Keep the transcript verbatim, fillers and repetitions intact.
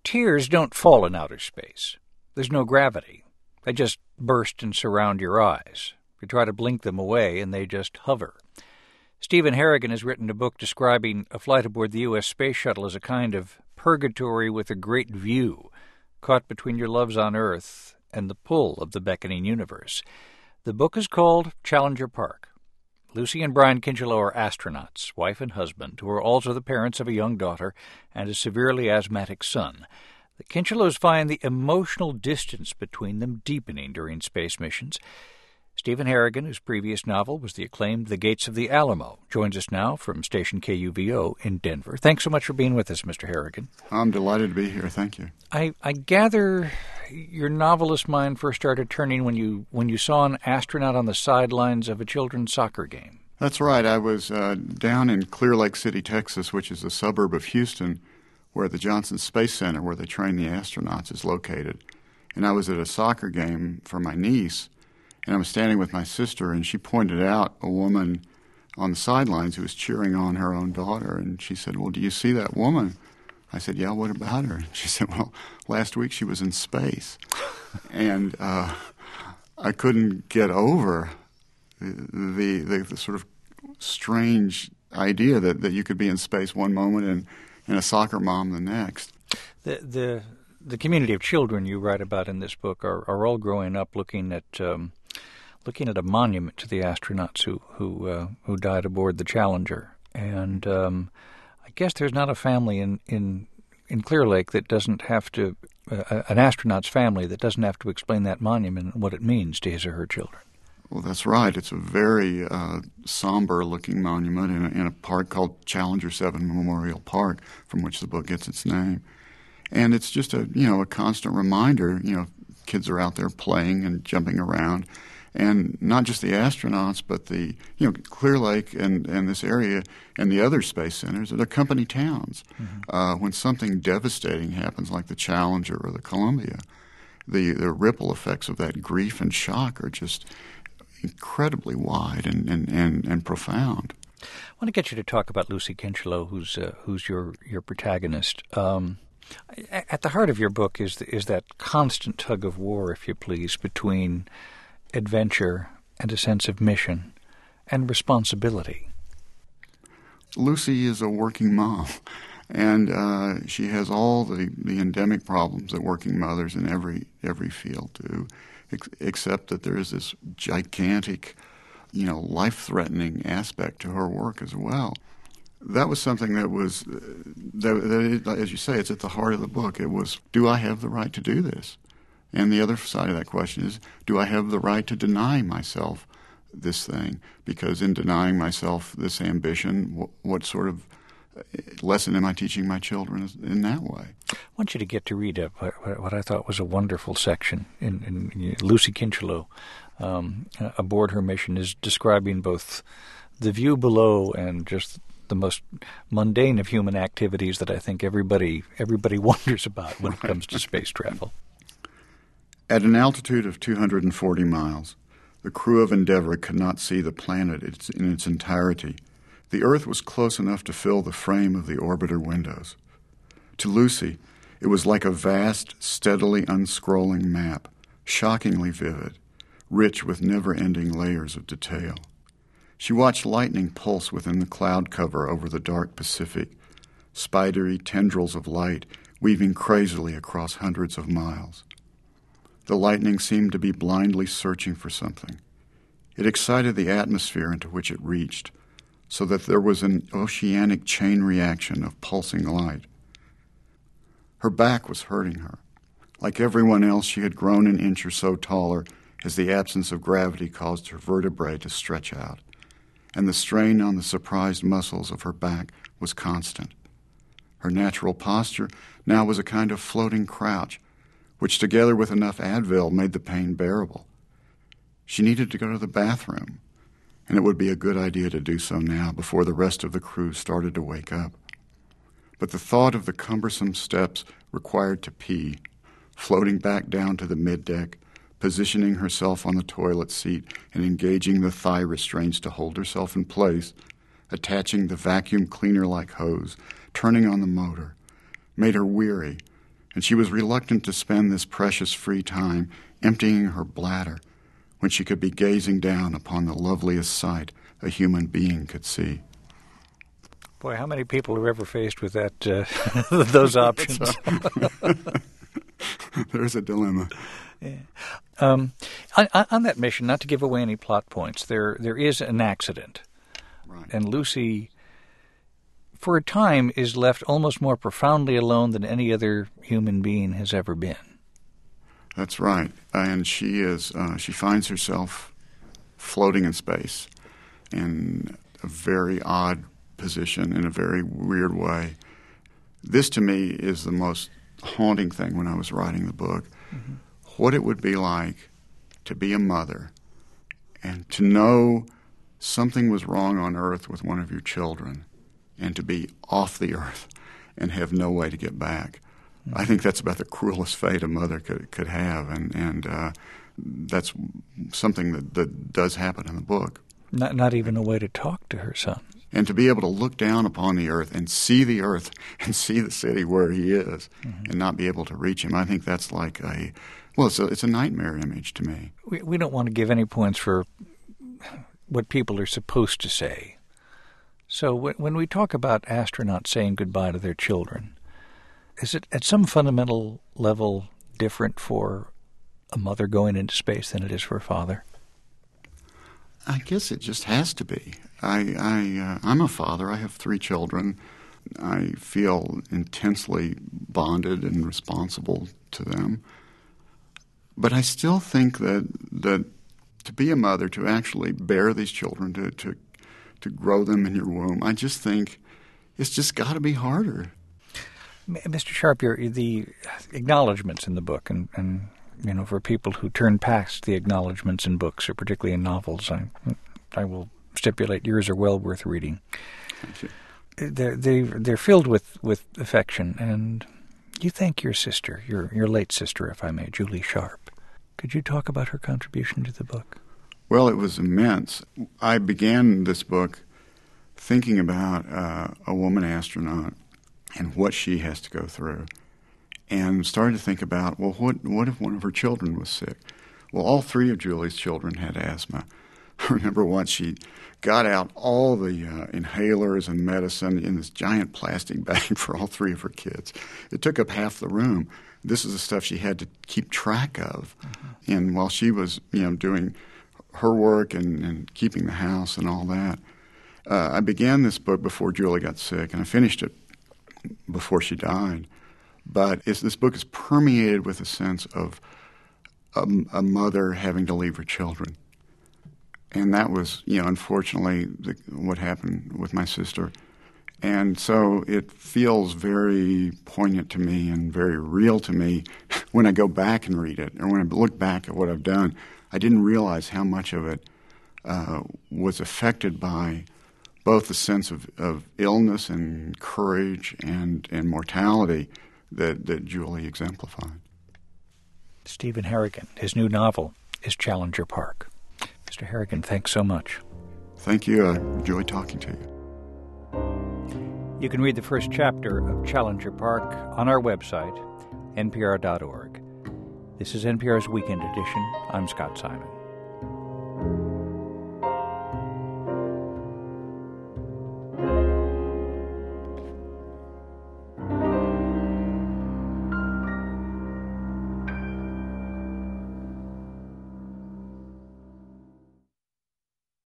Tears don't fall in outer space. There's no gravity. They just burst and surround your eyes. You try to blink them away, and they just hover. Stephen Harrigan has written a book describing a flight aboard the U S Space Shuttle as a kind of purgatory with a great view, caught between your loves on Earth and the pull of the beckoning universe. The book is called Challenger Park. Lucy and Brian Kincheloe are astronauts, wife and husband, who are also the parents of a young daughter and a severely asthmatic son. The Kincheloes find the emotional distance between them deepening during space missions. Stephen Harrigan, whose previous novel was the acclaimed The Gates of the Alamo, joins us now from station K U V O in Denver. Thanks so much for being with us, Mister Harrigan. I'm delighted to be here. Thank you. I, I gather your novelist mind first started turning when you when you saw an astronaut on the sidelines of a children's soccer game. That's right. I was uh, down in Clear Lake City, Texas, which is a suburb of Houston, where the Johnson Space Center, where they train the astronauts, is located. And I was at a soccer game for my niece, and I was standing with my sister, and she pointed out a woman on the sidelines who was cheering on her own daughter. And she said, "Well, do you see that woman?" I said, "Yeah, what about her?" And she said, "Well, last week she was in space." And uh, I couldn't get over the, the, the sort of strange idea that, that you could be in space one moment and, and a soccer mom the next. The, the, the community of children you write about in this book are, are all growing up looking at... Um, looking at a monument to the astronauts who who uh, who died aboard the Challenger. And um, I guess there's not a family in, in, in Clear Lake that doesn't have to, uh, an astronaut's family that doesn't have to explain that monument and what it means to his or her children. Well, that's right. It's a very uh, somber-looking monument in a, in a park called Challenger seven Memorial Park, from which the book gets its name. And it's just a, you know, a constant reminder, you know, kids are out there playing and jumping around. And not just the astronauts, but the, you know, Clear Lake and, and this area and the other space centers, they're company towns. Mm-hmm. Uh, when something devastating happens, like the Challenger or the Columbia, the, the ripple effects of that grief and shock are just incredibly wide and, and, and, and profound. I want to get you to talk about Lucy Kincheloe, who's uh, who's your your protagonist. Um, at the heart of your book is the, is that constant tug of war, if you please, between adventure and a sense of mission and responsibility. Lucy is a working mom, and uh, she has all the, the endemic problems that working mothers in every every field do, ex- except that there is this gigantic, you know, life-threatening aspect to her work as well. That was something that was, uh, that, that it, as you say, it's at the heart of the book. It was, do I have the right to do this? And the other side of that question is, do I have the right to deny myself this thing? Because in denying myself this ambition, what, what sort of lesson am I teaching my children in that way? I want you to get to read a, what I thought was a wonderful section. In, in Lucy Kincheloe, um, aboard her mission, is describing both the view below and just the most mundane of human activities that I think everybody everybody wonders about when it comes to space travel. At an altitude of two hundred forty miles, the crew of Endeavour could not see the planet in its entirety. The Earth was close enough to fill the frame of the orbiter windows. To Lucy, it was like a vast, steadily unscrolling map, shockingly vivid, rich with never-ending layers of detail. She watched lightning pulse within the cloud cover over the dark Pacific, spidery tendrils of light weaving crazily across hundreds of miles. The lightning seemed to be blindly searching for something. It excited the atmosphere into which it reached, so that there was an oceanic chain reaction of pulsing light. Her back was hurting her. Like everyone else, she had grown an inch or so taller as the absence of gravity caused her vertebrae to stretch out, and the strain on the surprised muscles of her back was constant. Her natural posture now was a kind of floating crouch, which together with enough Advil made the pain bearable. She needed to go to the bathroom, and it would be a good idea to do so now before the rest of the crew started to wake up. But the thought of the cumbersome steps required to pee, floating back down to the middeck, positioning herself on the toilet seat and engaging the thigh restraints to hold herself in place, attaching the vacuum cleaner like hose, turning on the motor, made her weary and she was reluctant to spend this precious free time emptying her bladder when she could be gazing down upon the loveliest sight a human being could see. Boy, how many people are ever faced with that? Uh, those options. There's a dilemma. Yeah. Um, on, on that mission, not to give away any plot points, there there is an accident, Right. and Lucy, for a time, is left almost more profoundly alone than any other human being has ever been. That's right, and she is. Uh, she finds herself floating in space in a very odd position, in a very weird way. This, to me, is the most haunting thing when I was writing the book. Mm-hmm. What it would be like to be a mother and to know something was wrong on Earth with one of your children and to be off the Earth and have no way to get back. Mm-hmm. I think that's about the cruelest fate a mother could could have, and, and uh, that's something that, that does happen in the book. Not, not even a way to talk to her son. And to be able to look down upon the Earth and see the Earth and see the city where he is, mm-hmm. and not be able to reach him, I think that's like a, well, it's a, it's a nightmare image to me. We, we don't want to give any points for what people are supposed to say. So when, when we talk about astronauts saying goodbye to their children, is it at some fundamental level different for a mother going into space than it is for a father? I guess it just has to be. I, I, uh, I'm a father. I have three children. I feel intensely bonded and responsible to them. But I still think that that to be a mother, to actually bear these children, to to, to grow them in your womb, I just think it's just got to be harder. Mister Sharp, the acknowledgments in the book, and, and you know, for people who turn past the acknowledgments in books, or particularly in novels, I, I will stipulate yours are well worth reading. Thank you. They're, they, they're filled with, with affection, and you thank your sister, your, your late sister, if I may, Julie Sharp. Could you talk about her contribution to the book? Well, it was immense. I began this book thinking about uh, a woman astronaut and what she has to go through, and started to think about, well, what what if one of her children was sick? Well, all three of Julie's children had asthma. I remember once she got out all the uh, inhalers and medicine in this giant plastic bag for all three of her kids. It took up half the room. This is the stuff she had to keep track of. Mm-hmm. And while she was, you know, doing her work and, and keeping the house and all that, uh, I began this book before Julie got sick, and I finished it before she died. But it's, this book is permeated with a sense of a, a mother having to leave her children. And that was, you know, unfortunately the, what happened with my sister. And so it feels very poignant to me and very real to me when I go back and read it, or when I look back at what I've done. I didn't realize how much of it uh, was affected by both the sense of, of illness and courage and, and mortality that, that Julie exemplified. Stephen Harrigan, his new novel is Challenger Park. Mister Harrigan, thanks so much. Thank you. I enjoyed talking to you. You can read the first chapter of Challenger Park on our website, N P R dot org. This is N P R's Weekend Edition. I'm Scott Simon.